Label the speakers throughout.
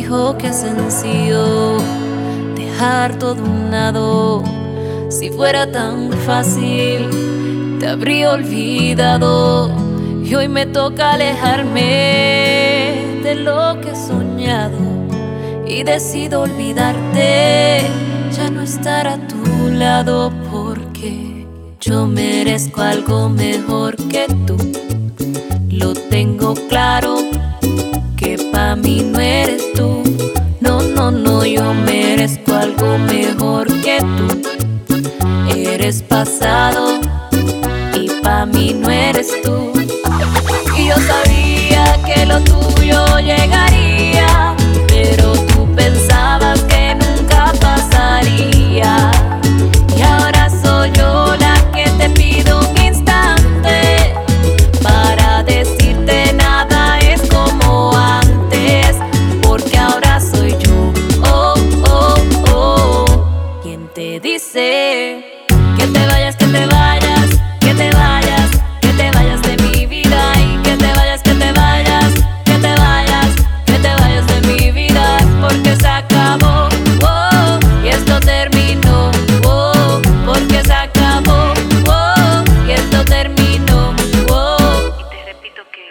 Speaker 1: dijo que es sencillo dejar todo a un lado. Si fuera tan fácil, te habría olvidado. Y hoy me toca alejarme de lo que he soñado. Y decido olvidarte, ya no estar a tu lado, porque yo merezco algo mejor que tú. Lo tengo claro, que pa' mí no eres tú. No, no, no, yo merezco algo mejor que tú. Eres pasado y pa' mí no eres tú. Y yo sabía que lo tuyo llegaría, pero tú pensabas que nunca pasaría. Y ahora soy yo la que te pido un instante para decirte nada es como antes, porque ahora soy yo, oh, oh, oh, quien te dice que te vayas, que te vayas, que te vayas, que te vayas de mi vida. Y que te vayas, que te vayas, que te vayas, que te vayas de mi vida, porque se acabó, oh, y esto terminó, oh, porque se acabó, oh, y esto terminó, oh.
Speaker 2: Y te repito que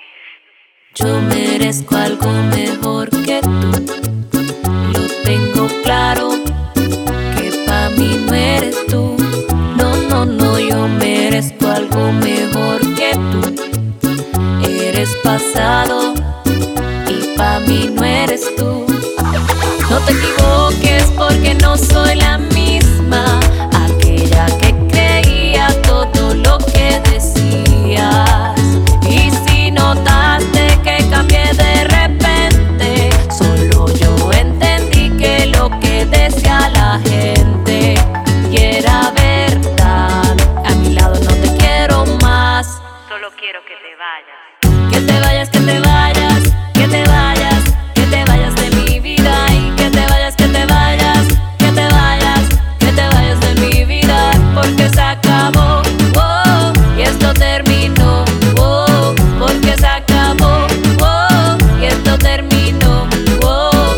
Speaker 1: Yo merezco algo mejor que tú. Lo tengo claro, que pa' mí no eres tú. No, no, no, yo merezco algo mejor que tú. Eres pasado y pa' mí no eres tú. No te equivoques, porque no soy la misma, aquella que creía todo lo que decías. Y si notaste que cambié de repente, solo yo entendí que lo que decía la gente y era verdad. A mi lado no te quiero más.
Speaker 2: solo quiero que te vayas.
Speaker 1: Que te vayas, que te vayas, que te vayas, que te vayas de mi vida. Y que te vayas, que te vayas, que te vayas, que te vayas de mi vida, porque se acabó, oh, y esto terminó, oh, porque se acabó, oh, y esto terminó, oh.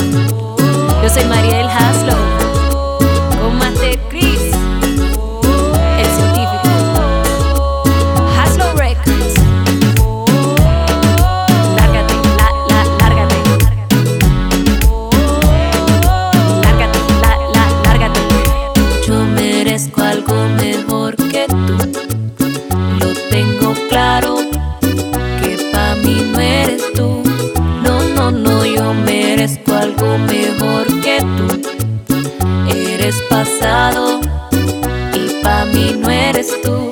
Speaker 1: Yo soy Mariel Haslow, con Master Chris, el científico. Haslow Records. Lárgate, lárgate. Lárgate, lárgate. Yo merezco algo mejor que tú. Lo tengo claro, que pa' mí no eres tú. No, no, no, yo merezco algo mejor que tú. Eres pasado y pa' mí no eres tú.